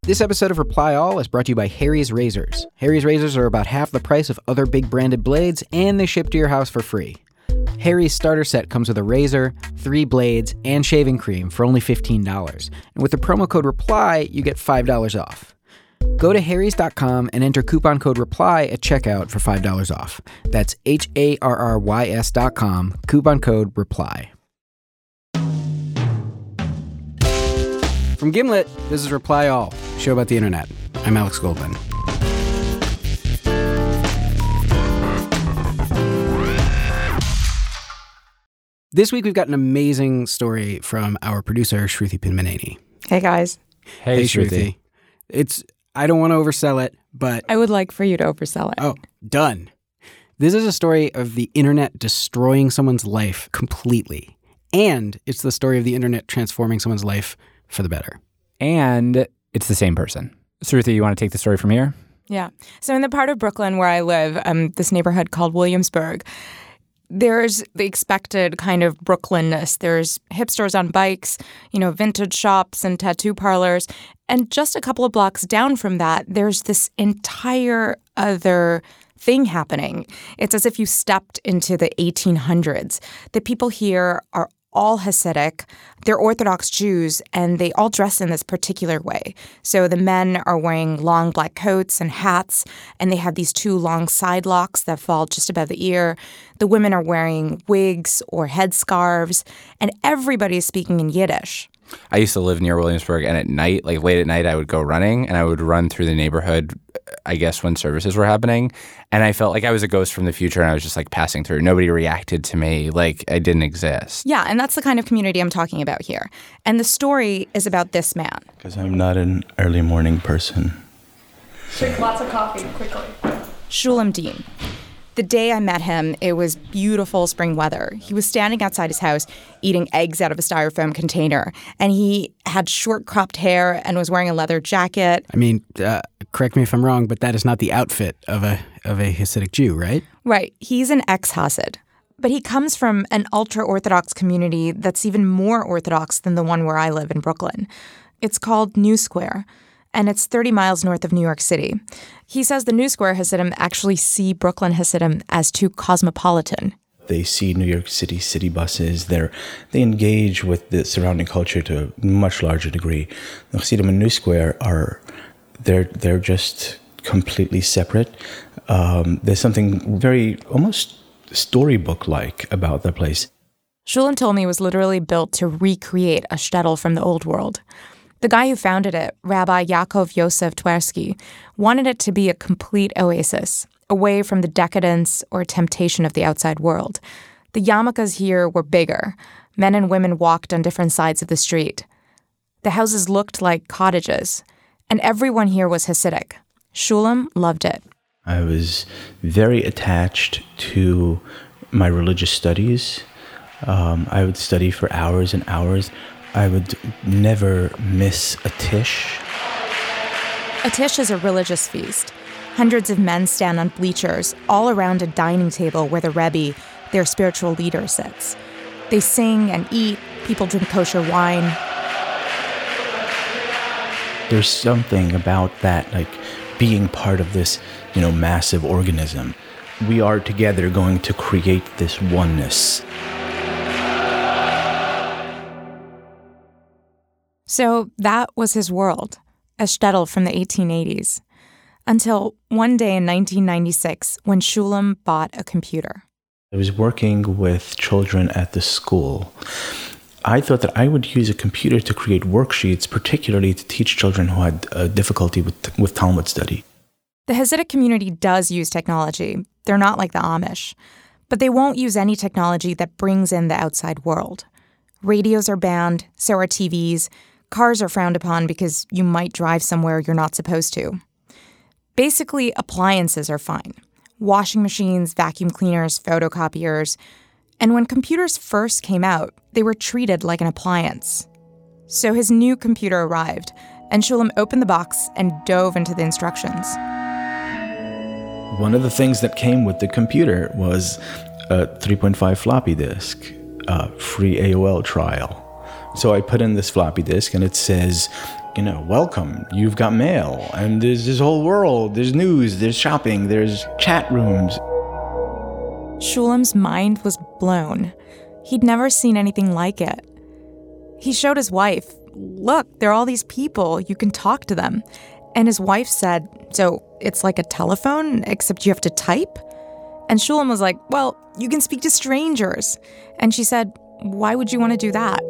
This episode of Reply All is brought to you by Harry's Razors. Harry's Razors are about half the price of other big branded blades, and they ship to your house for free. Harry's starter set comes with a razor, 3 blades, and shaving cream for only $15. And with the promo code REPLY, you get $5 off. Go to harrys.com and enter coupon code REPLY at checkout for $5 off. That's HARRYS.com, coupon code REPLY. From Gimlet, this is Reply All, a show about the internet. I'm Alex Goldman. This week we've got an amazing story from our producer, Shruti Pinmaneni. Hey, guys. Hey, Shruti. I don't want to oversell it, but... I would like for you to oversell it. Oh, done. This is a story of the internet destroying someone's life completely. And it's the story of the internet transforming someone's life for the better. And it's the same person. Shruti, you want to take the story from here? Yeah. So in the part of Brooklyn where I live, this neighborhood called Williamsburg, there's the expected kind of Brooklynness. There's hipsters on bikes, vintage shops and tattoo parlors. And just a couple of blocks down from that, there's this entire other thing happening. It's as if you stepped into the 1800s. The people here are all Hasidic. They're Orthodox Jews, and they all dress in this particular way. So the men are wearing long black coats and hats, and they have these 2 long side locks that fall just above the ear. The women are wearing wigs or headscarves, and everybody's speaking in Yiddish. I used to live near Williamsburg, and at night, like late at night, I would go running, and I would run through the neighborhood, I guess, when services were happening. And I felt like I was a ghost from the future, and I was just like passing through. Nobody reacted to me like I didn't exist. Yeah, and that's the kind of community I'm talking about here. And the story is about this man. Because I'm not an early morning person. Drink lots of coffee quickly. Shulam Dean. The day I met him, it was beautiful spring weather. He was standing outside his house eating eggs out of a styrofoam container, and he had short cropped hair and was wearing a leather jacket. I mean, correct me if I'm wrong, but that is not the outfit of a Hasidic Jew, right? Right. He's an ex-Hasid. But he comes from an ultra-Orthodox community that's even more Orthodox than the one where I live in Brooklyn. It's called New Square, and it's 30 miles north of New York City. He says the New Square Hasidim actually see Brooklyn Hasidim as too cosmopolitan. They see New York city buses. They engage with the surrounding culture to a much larger degree. The Hasidim in New Square they're just completely separate. There's something very almost storybook-like about the place. Shulam told me it was literally built to recreate a shtetl from the old world. The guy who founded it, Rabbi Yaakov Yosef Twersky, wanted it to be a complete oasis, away from the decadence or temptation of the outside world. The yarmulkes here were bigger. Men and women walked on different sides of the street. The houses looked like cottages, and everyone here was Hasidic. Shulam loved it. I was very attached to my religious studies. I would study for hours and hours. I would never miss a tish. A tish is a religious feast. Hundreds of men stand on bleachers all around a dining table where the Rebbe, their spiritual leader, sits. They sing and eat. People drink kosher wine. There's something about that, like being part of this, massive organism. We are together going to create this oneness. So that was his world, a shtetl from the 1880s. Until one day in 1996, when Shulam bought a computer. I was working with children at the school. I thought that I would use a computer to create worksheets, particularly to teach children who had difficulty with Talmud study. The Hasidic community does use technology. They're not like the Amish. But they won't use any technology that brings in the outside world. Radios are banned, so are TVs. Cars are frowned upon because you might drive somewhere you're not supposed to. Basically, appliances are fine. Washing machines, vacuum cleaners, photocopiers. And when computers first came out, they were treated like an appliance. So his new computer arrived, and Shulam opened the box and dove into the instructions. One of the things that came with the computer was a 3.5 floppy disk, free AOL trial. So I put in this floppy disk, and it says, welcome, you've got mail, and there's this whole world, there's news, there's shopping, there's chat rooms. Shulam's mind was blown. He'd never seen anything like it. He showed his wife, look, there are all these people, you can talk to them. And his wife said, so it's like a telephone, except you have to type? And Shulam was like, well, you can speak to strangers. And she said, why would you want to do that?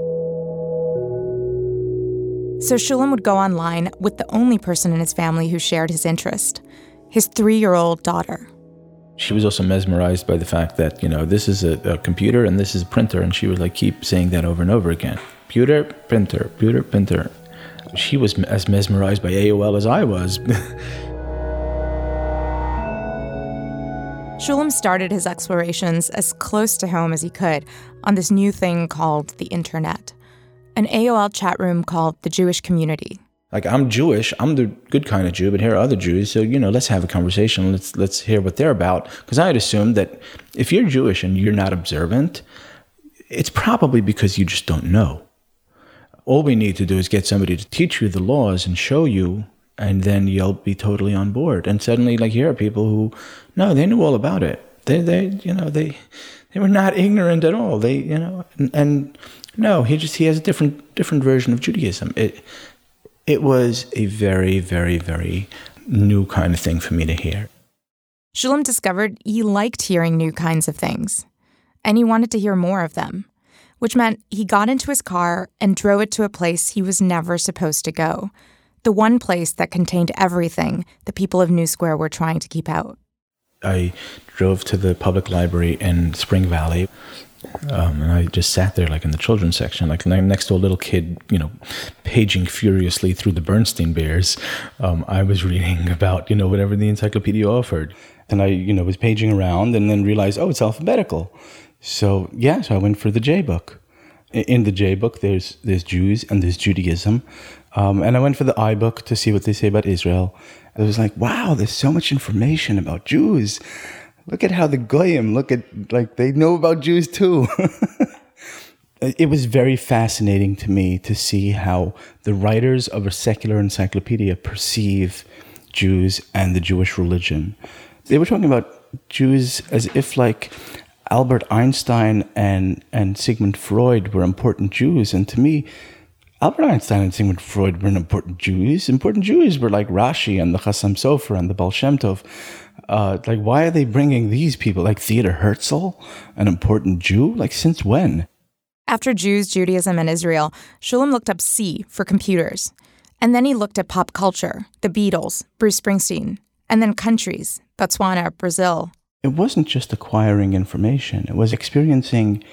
So Shulam would go online with the only person in his family who shared his interest, his 3-year-old daughter. She was also mesmerized by the fact that, this is a computer and this is a printer. And she would keep saying that over and over again. Computer, printer, computer, printer. She was as mesmerized by AOL as I was. Shulam started his explorations as close to home as he could on this new thing called the internet, an AOL chat room called the Jewish Community. I'm Jewish, I'm the good kind of Jew, but here are other Jews, so, let's have a conversation, let's hear what they're about. Because I had assumed that if you're Jewish and you're not observant, it's probably because you just don't know. All we need to do is get somebody to teach you the laws and show you, and then you'll be totally on board. And suddenly, here are people who, no, they knew all about it. They were not ignorant at all. And no, he has a different version of Judaism. It was a very, very, very new kind of thing for me to hear. Shulam discovered he liked hearing new kinds of things, and he wanted to hear more of them, which meant he got into his car and drove it to a place he was never supposed to go, the one place that contained everything the people of New Square were trying to keep out. I drove to the public library in Spring Valley, and I just sat there in the children's section, next to a little kid, paging furiously through the Bernstein Bears. I was reading about, whatever the encyclopedia offered. And I, was paging around and then realized, it's alphabetical. So I went for the J book. In the J book, there's Jews and there's Judaism. And I went for the I book to see what they say about Israel. I was like, wow, there's so much information about Jews. Look at how the Goyim, they know about Jews too. It was very fascinating to me to see how the writers of a secular encyclopedia perceive Jews and the Jewish religion. They were talking about Jews as if Albert Einstein and Sigmund Freud were important Jews. And to me, Albert Einstein and Sigmund Freud were important Jews. Important Jews were like Rashi and the Chassam Sofer and the Baal Shem Tov. Why are they bringing these people? Theodor Herzl, an important Jew? Since when? After Jews, Judaism, and Israel, Shulam looked up C for computers. And then he looked at pop culture, the Beatles, Bruce Springsteen, and then countries, Botswana, Brazil. It wasn't just acquiring information. It was experiencing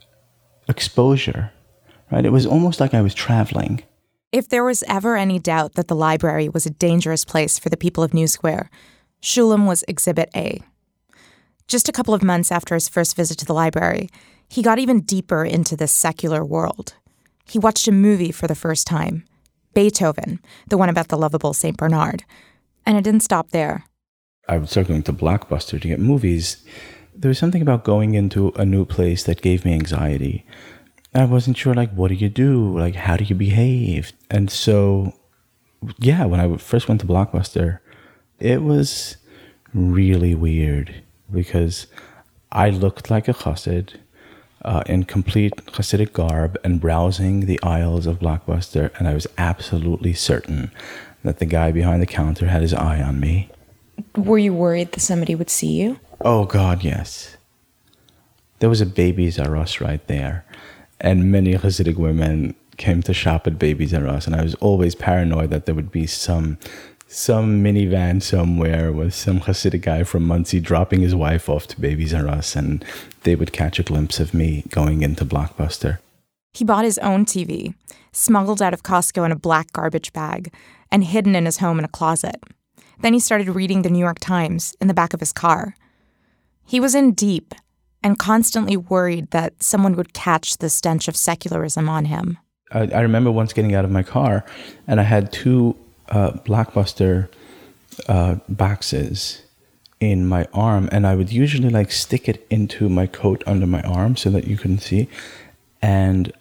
exposure, right? It was almost like I was traveling. If there was ever any doubt that the library was a dangerous place for the people of New Square, Shulam was Exhibit A. Just a couple of months after his first visit to the library, he got even deeper into this secular world. He watched a movie for the first time, Beethoven, the one about the lovable St. Bernard. And it didn't stop there. I would start going to Blockbuster to get movies. There was something about going into a new place that gave me anxiety. I wasn't sure, what do you do? How do you behave? And so, when I first went to Blockbuster, it was really weird because I looked like a chassid in complete Hasidic garb and browsing the aisles of Blockbuster, and I was absolutely certain that the guy behind the counter had his eye on me. Were you worried that somebody would see you? Oh, God, yes. There was a Babies R Us right there, and many Hasidic women came to shop at Babies R Us, and I was always paranoid that there would be some minivan somewhere with some Hasidic guy from Muncie dropping his wife off to Babies R Us, and they would catch a glimpse of me going into Blockbuster. He bought his own TV, smuggled out of Costco in a black garbage bag, and hidden in his home in a closet. Then he started reading the New York Times in the back of his car. He was in deep and constantly worried that someone would catch the stench of secularism on him. I remember once getting out of my car, and I had two Blockbuster boxes in my arm, and I would usually stick it into my coat under my arm so that you couldn't see. And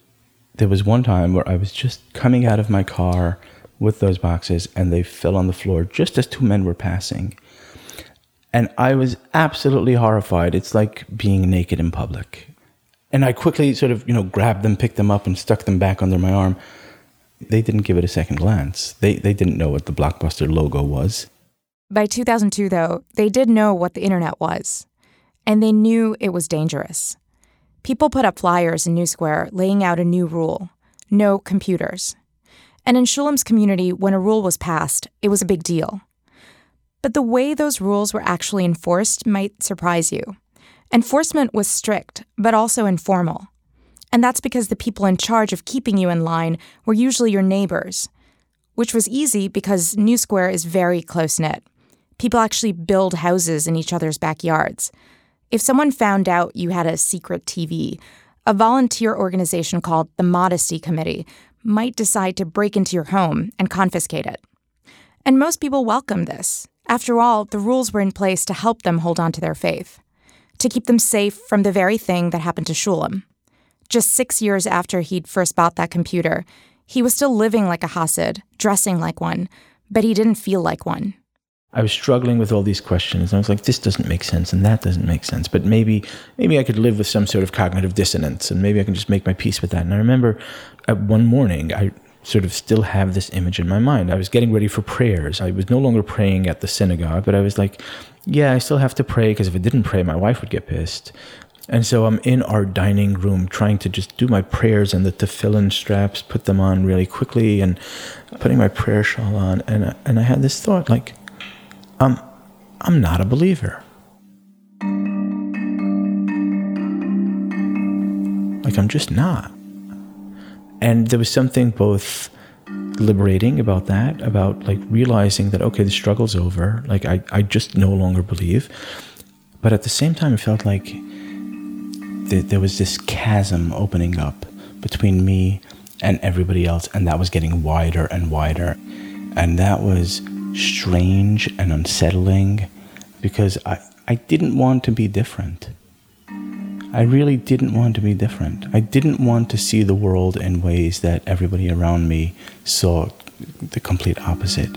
There was one time where I was just coming out of my car with those boxes and they fell on the floor just as two men were passing. And I was absolutely horrified. It's like being naked in public. And I quickly sort of, grabbed them, picked them up and stuck them back under my arm. They didn't give it a second glance. They didn't know what the Blockbuster logo was. By 2002, though, they did know what the internet was. And they knew it was dangerous. People put up flyers in New Square laying out a new rule: no computers. And in Shulam's community, when a rule was passed, it was a big deal. But the way those rules were actually enforced might surprise you. Enforcement was strict, but also informal. And that's because the people in charge of keeping you in line were usually your neighbors, which was easy because New Square is very close-knit. People actually build houses in each other's backyards. If someone found out you had a secret TV, a volunteer organization called the Modesty Committee might decide to break into your home and confiscate it. And most people welcomed this. After all, the rules were in place to help them hold on to their faith, to keep them safe from the very thing that happened to Shulam. Just 6 years after he'd first bought that computer, he was still living like a Hasid, dressing like one, but he didn't feel like one. I was struggling with all these questions. I was like, this doesn't make sense and that doesn't make sense. But maybe I could live with some sort of cognitive dissonance and maybe I can just make my peace with that. And I remember one morning, I sort of still have this image in my mind. I was getting ready for prayers. I was no longer praying at the synagogue, but I was like, yeah, I still have to pray because if I didn't pray, my wife would get pissed. And so I'm in our dining room trying to just do my prayers and the tefillin straps, put them on really quickly and putting my prayer shawl on. And I had this thought like, I'm not a believer. Like, I'm just not. And there was something both liberating about that, about like realizing that, okay, the struggle's over. Like, I just no longer believe. But at the same time, it felt like there was this chasm opening up between me and everybody else, and that was getting wider and wider. And that was strange and unsettling because I didn't want to be different. I really didn't want to be different. I didn't want to see the world in ways that everybody around me saw the complete opposite.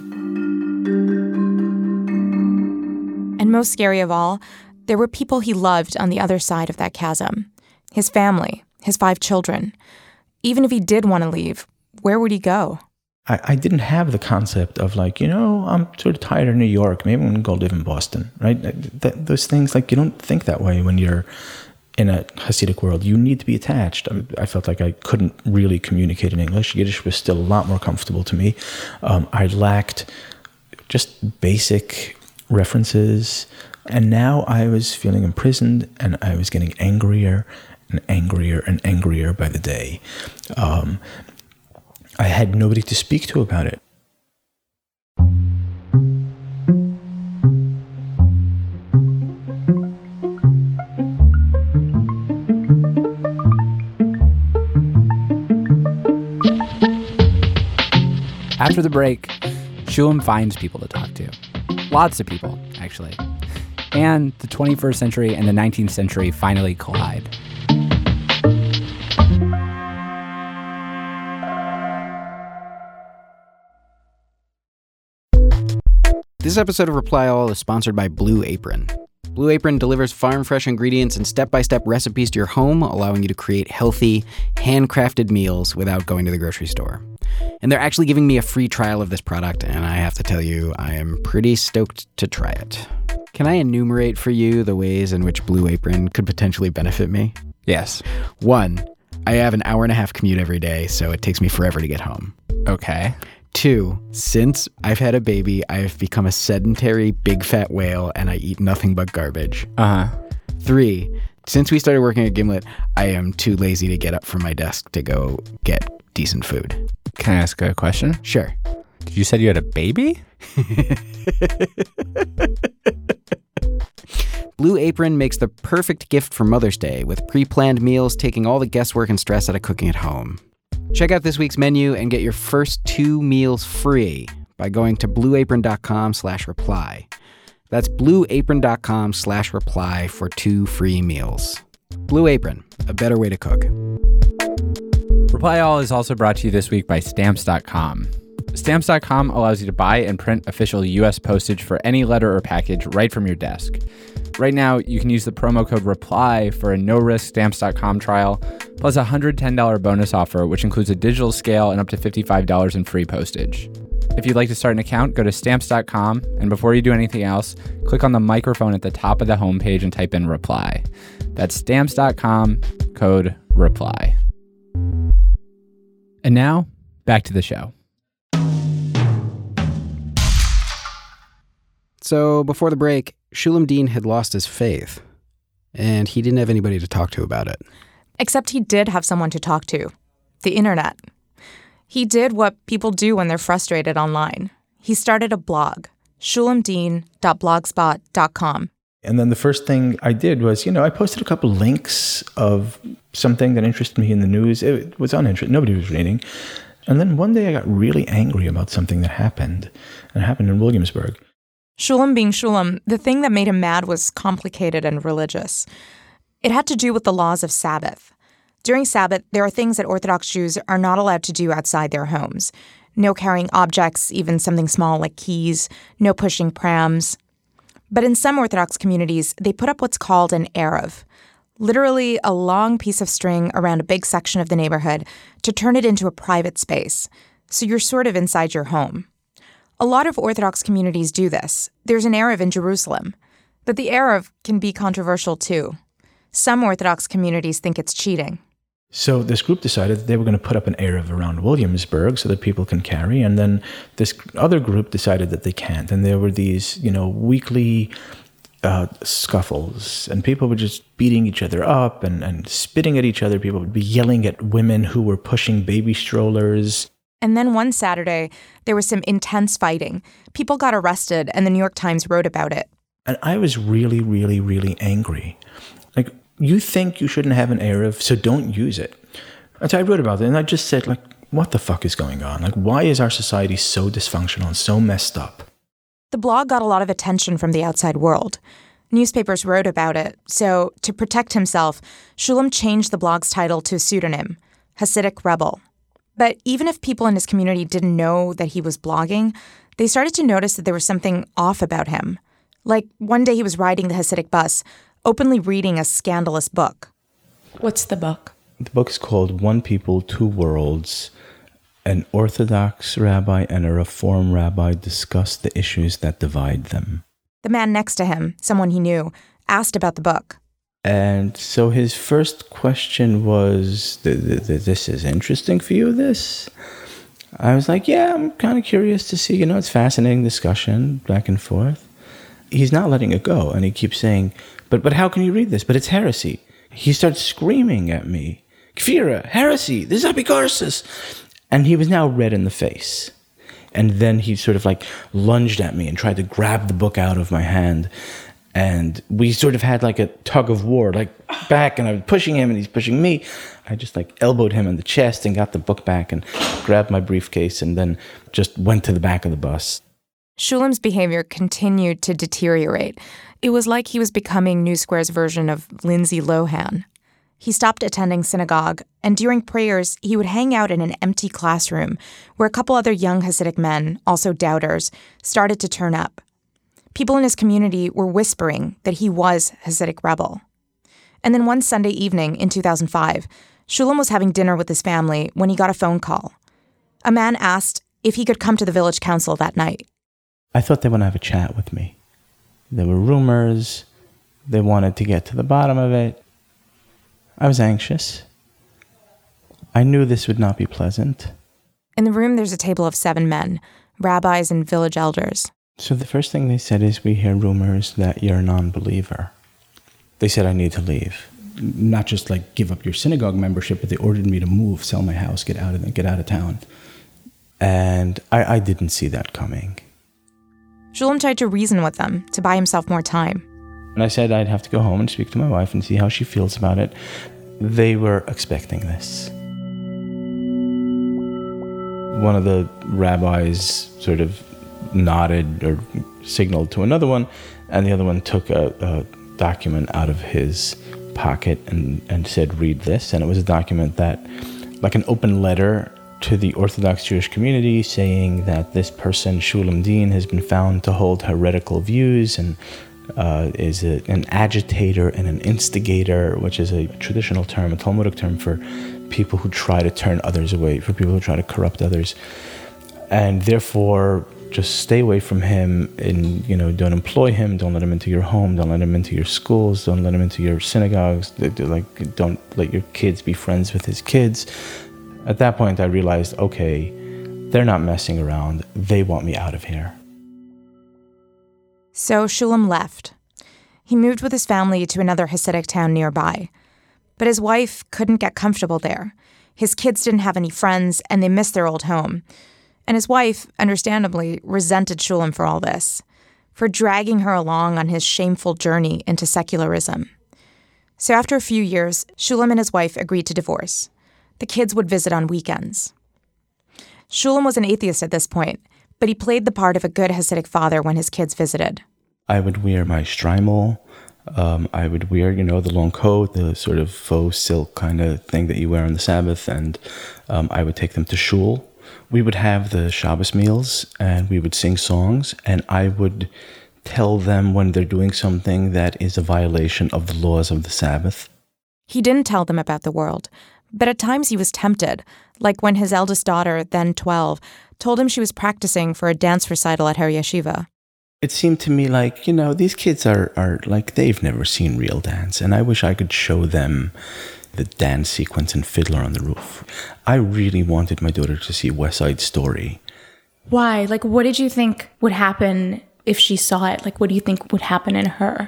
And most scary of all, there were people he loved on the other side of that chasm. His family, his 5 children. Even if he did want to leave, where would he go? I didn't have the concept of like, I'm sort of tired of New York. Maybe I'm going to go live in Boston, right? Those things, like, you don't think that way when you're in a Hasidic world. You need to be attached. I felt like I couldn't really communicate in English. Yiddish was still a lot more comfortable to me. I lacked just basic references. And now I was feeling imprisoned and I was getting angrier and angrier and angrier by the day. I had nobody to speak to about it. After the break, Shulam finds people to talk to. Lots of people, actually. And the 21st century and the 19th century finally collide. This episode of Reply All is sponsored by Blue Apron. Blue Apron delivers farm-fresh ingredients and step-by-step recipes to your home, allowing you to create healthy, handcrafted meals without going to the grocery store. And they're actually giving me a free trial of this product, and I have to tell you, I am pretty stoked to try it. Can I enumerate for you the ways in which Blue Apron could potentially benefit me? Yes. 1, I have an hour-and-a-half commute every day, so it takes me forever to get home. Okay. 2, since I've had a baby, I have become a sedentary big fat whale and I eat nothing but garbage. 3, since we started working at Gimlet, I am too lazy to get up from my desk to go get decent food. Can I ask a question? Sure. You said you had a baby? Blue Apron makes the perfect gift for Mother's Day with pre-planned meals, taking all the guesswork and stress out of cooking at home. Check out this week's menu and get your first 2 meals free by going to blueapron.com/reply. That's blueapron.com/reply for 2 free meals. Blue Apron, a better way to cook. Reply All is also brought to you this week by Stamps.com. Stamps.com allows you to buy and print official U.S. postage for any letter or package right from your desk. Right now, you can use the promo code REPLY for a no-risk Stamps.com trial, plus a $110 bonus offer, which includes a digital scale and up to $55 in free postage. If you'd like to start an account, go to Stamps.com, and before you do anything else, click on the microphone at the top of the homepage and type in REPLY. That's Stamps.com, code REPLY. And now, back to the show. So before the break, Shulam Dean had lost his faith, and he didn't have anybody to talk to about it. Except he did have someone to talk to. The internet. He did what people do when they're frustrated online. He started a blog, shulamdean.blogspot.com. And then the first thing I did was, I posted a couple links of something that interested me in the news. It was uninteresting. Nobody was reading. And then one day I got really angry about something that happened. And it happened in Williamsburg. Shulam being Shulam, the thing that made him mad was complicated and religious. It had to do with the laws of Sabbath. During Sabbath, there are things that Orthodox Jews are not allowed to do outside their homes. No carrying objects, even something small like keys, no pushing prams. But in some Orthodox communities, they put up what's called an erev, literally a long piece of string around a big section of the neighborhood to turn it into a private space. So you're sort of inside your home. A lot of Orthodox communities do this. There's an erev in Jerusalem. But the erev can be controversial too. Some Orthodox communities think it's cheating. So this group decided that they were going to put up an erev around Williamsburg so that people can carry. And then this other group decided that they can't. And there were these, weekly scuffles. And people were just beating each other up and spitting at each other. People would be yelling at women who were pushing baby strollers. And then one Saturday, there was some intense fighting. People got arrested, and the New York Times wrote about it. And I was really, really, really angry. Like, you think you shouldn't have an erev, so don't use it. And so I wrote about it, and I just said, what the fuck is going on? Why is our society so dysfunctional and so messed up? The blog got a lot of attention from the outside world. Newspapers wrote about it, so to protect himself, Shulam changed the blog's title to a pseudonym, Hasidic Rebel. But even if people in his community didn't know that he was blogging, they started to notice that there was something off about him. Like one day he was riding the Hasidic bus, openly reading a scandalous book. What's the book? The book is called One People, Two Worlds. An Orthodox rabbi and a Reform rabbi discuss the issues that divide them. The man next to him, someone he knew, asked about the book. And so his first question was, this is interesting for you, this? I was like, yeah, I'm kind of curious to see, it's fascinating discussion back and forth. He's not letting it go. And he keeps saying, but how can you read this? But it's heresy. He starts screaming at me, Kfira, heresy, this is apicorsis. And he was now red in the face. And then he sort of lunged at me and tried to grab the book out of my hand. And we sort of had a tug of war, back, and I was pushing him and he's pushing me. I just elbowed him in the chest and got the book back and grabbed my briefcase and then just went to the back of the bus. Shulam's behavior continued to deteriorate. It was like he was becoming New Square's version of Lindsay Lohan. He stopped attending synagogue, and during prayers, he would hang out in an empty classroom where a couple other young Hasidic men, also doubters, started to turn up. People in his community were whispering that he was Hasidic Rebel. And then one Sunday evening in 2005, Shulam was having dinner with his family when he got a phone call. A man asked if he could come to the village council that night. I thought they wanted to have a chat with me. There were rumors. They wanted to get to the bottom of it. I was anxious. I knew this would not be pleasant. In the room, there's a table of 7 men, rabbis and village elders. So the first thing they said is, we hear rumors that you're a non-believer. They said I need to leave. Not just give up your synagogue membership, but they ordered me to move, sell my house, get out of town. And I didn't see that coming. Shulam tried to reason with them to buy himself more time. And I said I'd have to go home and speak to my wife and see how she feels about it. They were expecting this. One of the rabbis sort of nodded or signaled to another one, and the other one took a document out of his pocket and said, read this. And it was a document that like an open letter to the Orthodox Jewish community saying that this person, Shulam Dean, has been found to hold heretical views and is an agitator and an instigator, which is a traditional term, a Talmudic term for people who try to turn others away, for people who try to corrupt others. And therefore, just stay away from him and, don't employ him, don't let him into your home, don't let him into your schools, don't let him into your synagogues, don't let your kids be friends with his kids. At that point, I realized, okay, they're not messing around. They want me out of here. So Shulam left. He moved with his family to another Hasidic town nearby. But his wife couldn't get comfortable there. His kids didn't have any friends, and they missed their old home. And his wife, understandably, resented Shulam for all this, for dragging her along on his shameful journey into secularism. So after a few years, Shulam and his wife agreed to divorce. The kids would visit on weekends. Shulam was an atheist at this point, but he played the part of a good Hasidic father when his kids visited. I would wear my shtreimel. I would wear, the long coat, the sort of faux silk kind of thing that you wear on the Sabbath, and I would take them to shul. We would have the Shabbos meals, and we would sing songs, and I would tell them when they're doing something that is a violation of the laws of the Sabbath. He didn't tell them about the world, but at times he was tempted, like when his eldest daughter, then 12, told him she was practicing for a dance recital at her yeshiva. It seemed to me like, these kids are like, they've never seen real dance, and I wish I could show them the dance sequence in Fiddler on the Roof. I really wanted my daughter to see West Side Story. Why? Like, what did you think would happen if she saw it? Like, what do you think would happen in her?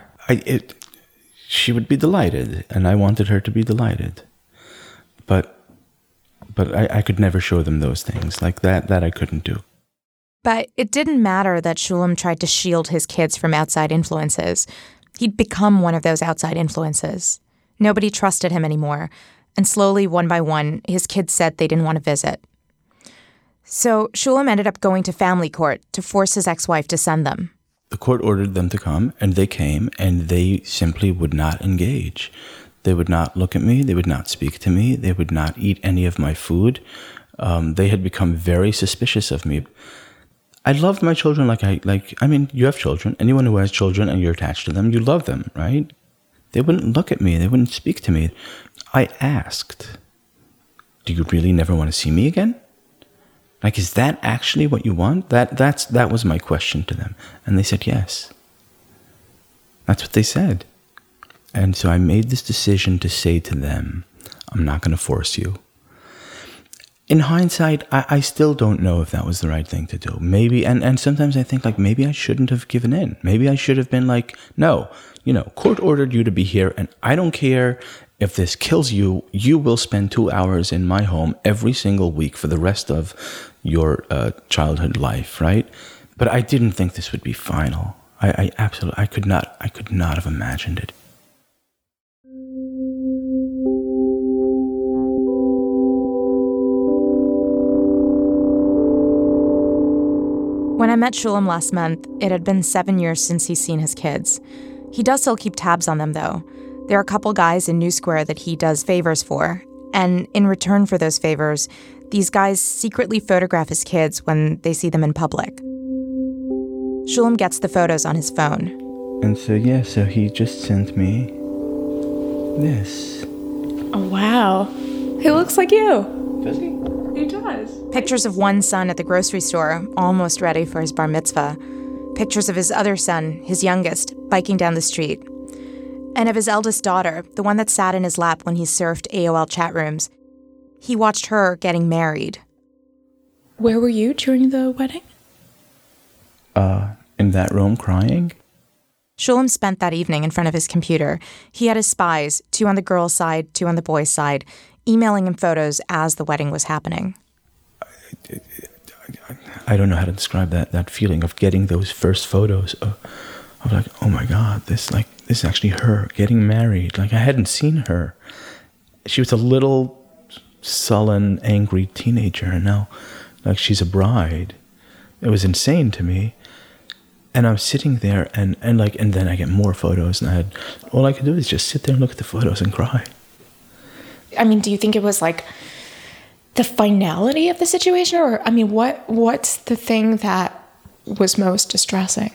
She would be delighted, and I wanted her to be delighted. But I could never show them those things. Like that I couldn't do. But it didn't matter that Shulam tried to shield his kids from outside influences. He'd become one of those outside influences. Nobody trusted him anymore, and slowly, one by one, his kids said they didn't want to visit. So Shulam ended up going to family court to force his ex-wife to send them. The court ordered them to come, and they came, and they simply would not engage. They would not look at me. They would not speak to me. They would not eat any of my food. They had become very suspicious of me. I loved my children you have children. Anyone who has children and you're attached to them, you love them, right? They wouldn't look at me. They wouldn't speak to me. I asked, do you really never want to see me again? Like, is that actually what you want? That was my question to them. And they said, yes. That's what they said. And so I made this decision to say to them, I'm not going to force you. In hindsight, I still don't know if that was the right thing to do. Maybe, and sometimes I think, like, maybe I shouldn't have given in. Maybe I should have been like, no, court ordered you to be here, and I don't care if this kills you. You will spend 2 hours in my home every single week for the rest of your childhood life, right? But I didn't think this would be final. I could not have imagined it. When I met Shulam last month, it had been 7 years since he's seen his kids. He does still keep tabs on them, though. There are a couple guys in New Square that he does favors for, and in return for those favors, these guys secretly photograph his kids when they see them in public. Shulam gets the photos on his phone. And so he just sent me this. Oh, wow. He looks like you. Does he? He does. Pictures of one son at the grocery store, almost ready for his bar mitzvah. Pictures of his other son, his youngest, biking down the street. And of his eldest daughter, the one that sat in his lap when he surfed AOL chat rooms. He watched her getting married. Where were you during the wedding? In that room crying. Shulam spent that evening in front of his computer. He had his spies, 2 on the girl's side, 2 on the boy's side, emailing him photos as the wedding was happening. I don't know how to describe that feeling of getting those first photos of like, oh my God, this is actually her getting married. Like, I hadn't seen her. She was a little sullen, angry teenager, and now, like, she's a bride. It was insane to me. And I'm sitting there, and then I get more photos, and all I could do is just sit there and look at the photos and cry. I mean, do you think it was like the finality of the situation? Or, I mean, what's the thing that was most distressing?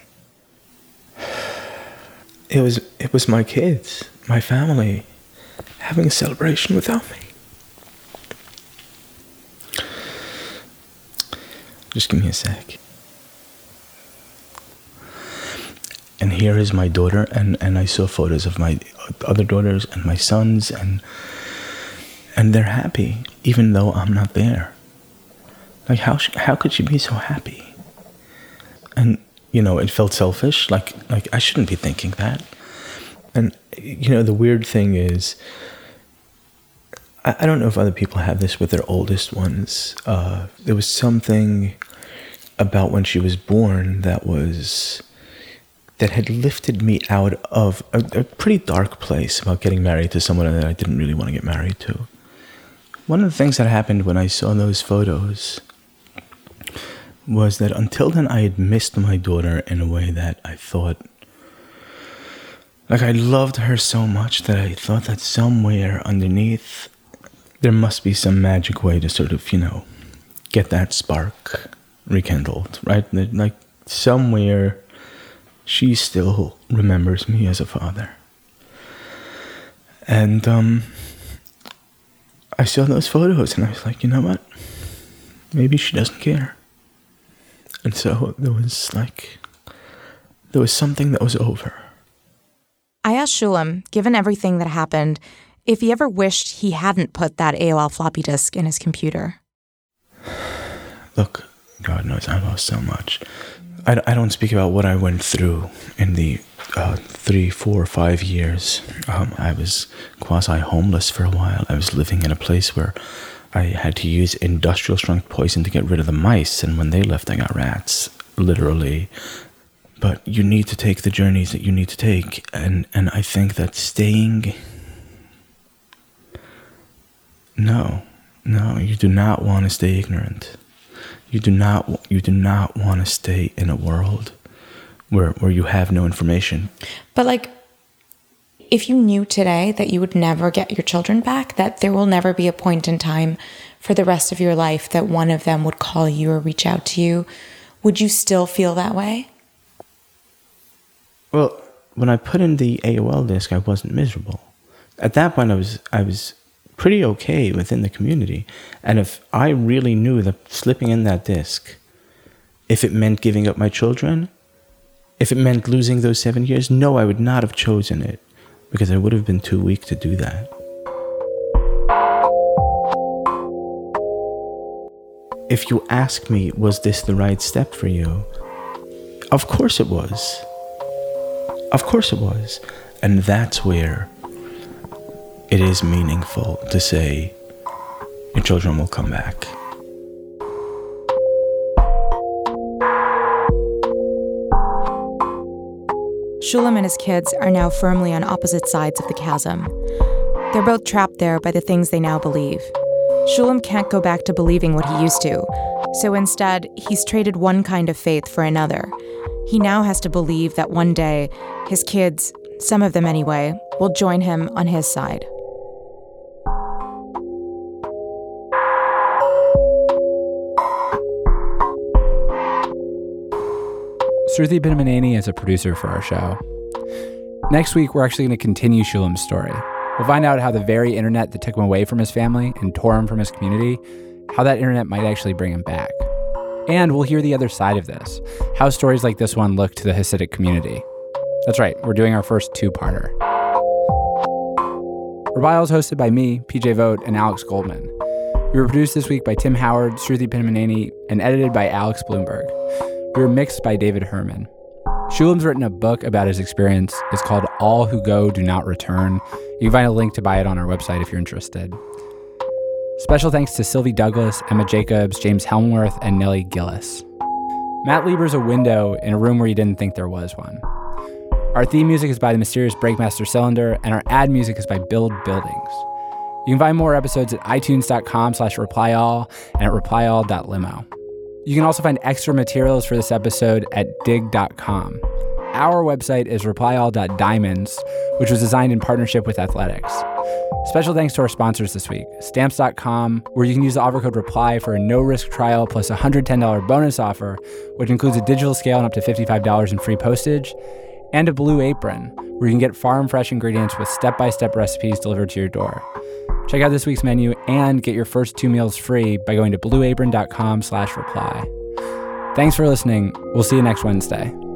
It was my kids, my family, having a celebration without me. Just give me a sec. And here is my daughter, and I saw photos of my other daughters and my sons, and they're happy, even though I'm not there. Like, how could she be so happy? And, you know, it felt selfish, like I shouldn't be thinking that. And, you know, the weird thing is, I don't know if other people have this with their oldest ones. There was something about when she was born that had lifted me out of a pretty dark place about getting married to someone that I didn't really want to get married to. One of the things that happened when I saw those photos was that until then I had missed my daughter in a way that I thought, like, I loved her so much that I thought that somewhere underneath there must be some magic way to sort of, you know, get that spark rekindled, right? Like, somewhere she still remembers me as a father. And I saw those photos and I was like, you know what? Maybe she doesn't care. And so there was something that was over. I asked Shulam, given everything that happened, if he ever wished he hadn't put that AOL floppy disk in his computer. Look, God knows I lost so much. I don't speak about what I went through in the 3, 4, 5 years. I was quasi-homeless for a while. I was living in a place where I had to use industrial strength poison to get rid of the mice, and when they left, I got rats, literally. But you need to take the journeys that you need to take, and I think that staying... No, you do not want to stay ignorant. You do not want to stay in a world where you have no information. But, like, if you knew today that you would never get your children back, that there will never be a point in time for the rest of your life that one of them would call you or reach out to you, would you still feel that way? Well, when I put in the AOL disk, I wasn't miserable. At that point, I was pretty okay within the community. And if I really knew that slipping in that disk, if it meant giving up my children, if it meant losing those 7 years, no, I would not have chosen it, because I would have been too weak to do that. If you ask me, was this the right step for you? Of course it was. Of course it was. And that's where it is meaningful to say, your children will come back. Shulam and his kids are now firmly on opposite sides of the chasm. They're both trapped there by the things they now believe. Shulam can't go back to believing what he used to, so instead, he's traded one kind of faith for another. He now has to believe that one day, his kids, some of them anyway, will join him on his side. Sruthi Pinnamaneni is a producer for our show. Next week, we're actually going to continue Shulam's story. We'll find out how the very internet that took him away from his family and tore him from his community, how that internet might actually bring him back. And we'll hear the other side of this, how stories like this one look to the Hasidic community. That's right, we're doing our first two-parter. Revival is hosted by me, PJ Vogt, and Alex Goldman. We were produced this week by Tim Howard, Sruthi Pinnamaneni, and edited by Alex Bloomberg. We were mixed by David Herman. Shulam's written a book about his experience. It's called All Who Go Do Not Return. You can find a link to buy it on our website if you're interested. Special thanks to Sylvie Douglas, Emma Jacobs, James Helmworth, and Nellie Gillis. Matt Lieber's a window in a room where you didn't think there was one. Our theme music is by the mysterious Breakmaster Cylinder, and our ad music is by Build Buildings. You can find more episodes at itunes.com/replyall and at replyall.limo. You can also find extra materials for this episode at dig.com. Our website is replyall.diamonds, which was designed in partnership with Athletics. Special thanks to our sponsors this week, Stamps.com, where you can use the offer code REPLY for a no-risk trial plus a $110 bonus offer, which includes a digital scale and up to $55 in free postage, and a Blue Apron, where you can get farm-fresh ingredients with step-by-step recipes delivered to your door. Check out this week's menu and get your first 2 meals free by going to blueapron.com/reply. Thanks for listening. We'll see you next Wednesday.